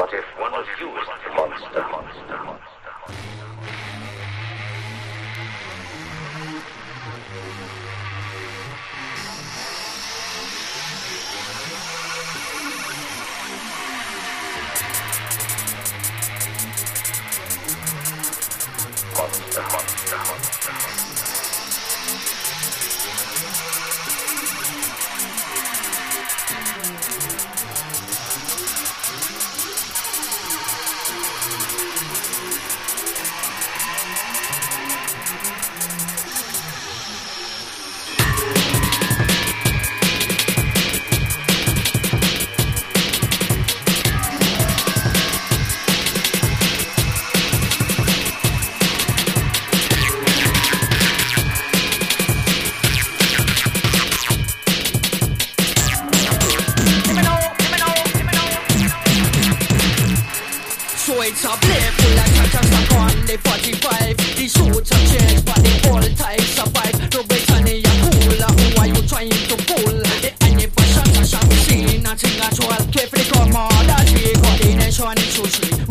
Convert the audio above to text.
What if one of you is the monster? So it's a play full like cha-cha stuck on the 45. The shoots have changed but the whole type survive. No Britannia cool, who are you trying to fool? The any fashion fashion machine, nothing at all. Carefully come on, that we coordination is usually